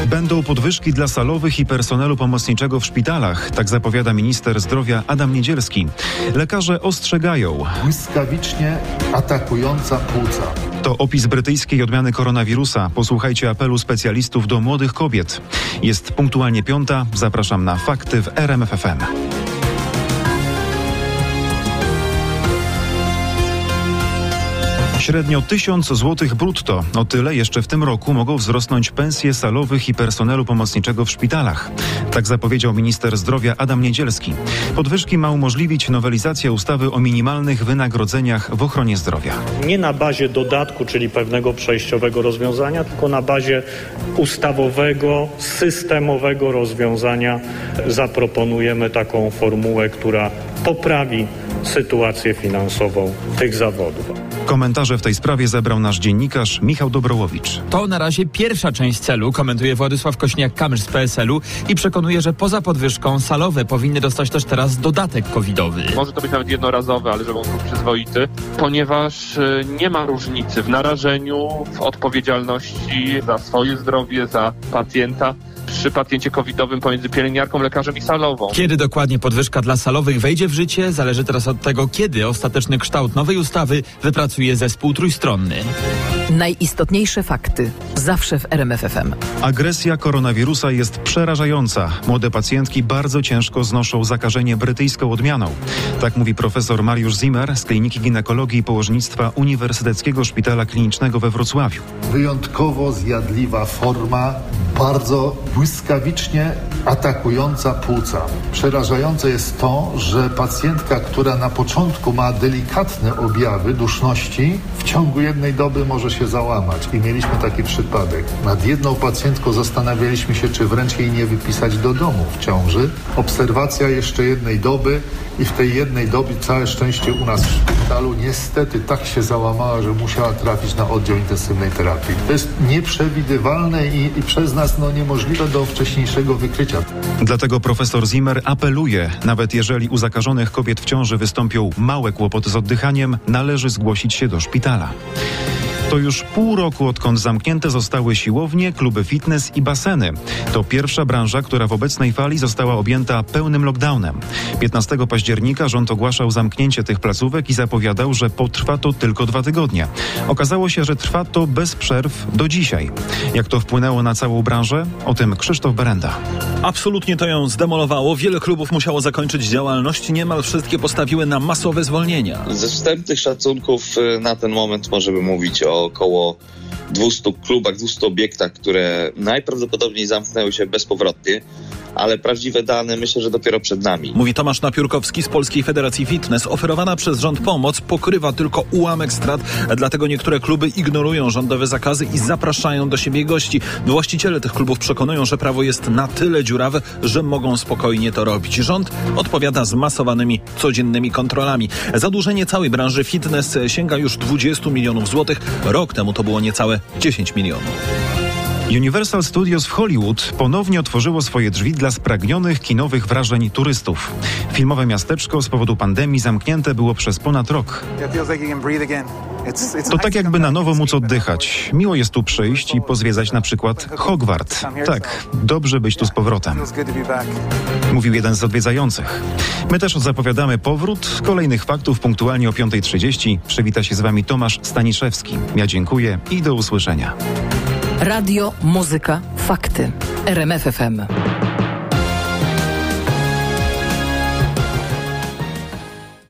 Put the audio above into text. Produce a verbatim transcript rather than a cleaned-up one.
Będą podwyżki dla salowych i personelu pomocniczego w szpitalach, tak zapowiada minister zdrowia Adam Niedzielski. Lekarze ostrzegają. Błyskawicznie atakująca płuca. To opis brytyjskiej odmiany koronawirusa. Posłuchajcie apelu specjalistów do młodych kobiet. Jest punktualnie piąta. Zapraszam na Fakty w R M F F M. Średnio tysiąc złotych brutto. O tyle jeszcze w tym roku mogą wzrosnąć pensje salowych i personelu pomocniczego w szpitalach. Tak zapowiedział minister zdrowia Adam Niedzielski. Podwyżki ma umożliwić nowelizacja ustawy o minimalnych wynagrodzeniach w ochronie zdrowia. Nie na bazie dodatku, czyli pewnego przejściowego rozwiązania, tylko na bazie ustawowego, systemowego rozwiązania zaproponujemy taką formułę, która poprawi sytuację finansową tych zawodów. Komentarze w tej sprawie zebrał nasz dziennikarz Michał Dobrołowicz. To na razie pierwsza część celu, komentuje Władysław Kośniak-Kamysz z P S L-u i przekonuje, że poza podwyżką salowe powinny dostać też teraz dodatek covidowy. Może to być nawet jednorazowy, ale żeby on był przyzwoity, ponieważ nie ma różnicy w narażeniu, w odpowiedzialności za swoje zdrowie, za pacjenta przy pacjencie covidowym pomiędzy pielęgniarką, lekarzem i salową. Kiedy dokładnie podwyżka dla salowych wejdzie w życie, zależy teraz od tego, kiedy ostateczny kształt nowej ustawy wypracuje zespół trójstronny. Najistotniejsze fakty. Zawsze w R M F F M. Agresja koronawirusa jest przerażająca. Młode pacjentki bardzo ciężko znoszą zakażenie brytyjską odmianą. Tak mówi profesor Mariusz Zimmer z Kliniki Ginekologii i Położnictwa Uniwersyteckiego Szpitala Klinicznego we Wrocławiu. Wyjątkowo zjadliwa forma, bardzo błyskawicznie atakująca płuca. Przerażające jest to, że pacjentka, która na początku ma delikatne objawy duszności, w ciągu jednej doby może się załamać. I mieliśmy taki przypadek. Nad jedną pacjentką zastanawialiśmy się, czy wręcz jej nie wypisać do domu w ciąży. Obserwacja jeszcze jednej doby i w tej jednej dobie całe szczęście u nas w szpitalu niestety tak się załamała, że musiała trafić na oddział intensywnej terapii. To jest nieprzewidywalne i, i przez nas no, niemożliwe do wcześniejszego wykrycia. Dlatego profesor Zimmer apeluje, nawet jeżeli u zakażonych kobiet w ciąży wystąpią małe kłopoty z oddychaniem, należy zgłosić się do szpitala. To już pół roku, odkąd zamknięte zostały siłownie, kluby fitness i baseny. To pierwsza branża, która w obecnej fali została objęta pełnym lockdownem. piętnastego października rząd ogłaszał zamknięcie tych placówek i zapowiadał, że potrwa to tylko dwa tygodnie. Okazało się, że trwa to bez przerw do dzisiaj. Jak to wpłynęło na całą branżę? O tym Krzysztof Berenda. Absolutnie to ją zdemolowało. Wiele klubów musiało zakończyć działalność. Niemal wszystkie postawiły na masowe zwolnienia. Ze wstępnych szacunków na ten moment możemy mówić o około dwustu klubach, dwustu obiektach, które najprawdopodobniej zamknęły się bezpowrotnie, ale prawdziwe dane myślę, że dopiero przed nami. Mówi Tomasz Napiórkowski z Polskiej Federacji Fitness. Oferowana przez rząd pomoc pokrywa tylko ułamek strat, dlatego niektóre kluby ignorują rządowe zakazy i zapraszają do siebie gości. Właściciele tych klubów przekonują, że prawo jest na tyle dziurawe, że mogą spokojnie to robić. Rząd odpowiada zmasowanymi, codziennymi kontrolami. Zadłużenie całej branży fitness sięga już dwudziestu milionów złotych. Rok temu to było niecałe dziesięć milionów. Universal Studios w Hollywood ponownie otworzyło swoje drzwi dla spragnionych kinowych wrażeń turystów. Filmowe miasteczko z powodu pandemii zamknięte było przez ponad rok. To tak jakby na nowo móc oddychać. Miło jest tu przyjść i pozwiedzać na przykład Hogwart. Tak, dobrze być tu z powrotem, mówił jeden z odwiedzających. My też zapowiadamy powrót. Kolejnych faktów punktualnie o piąta trzydzieści. Przywita się z wami Tomasz Staniszewski. Ja dziękuję i do usłyszenia. Radio, muzyka, fakty. R M F F M.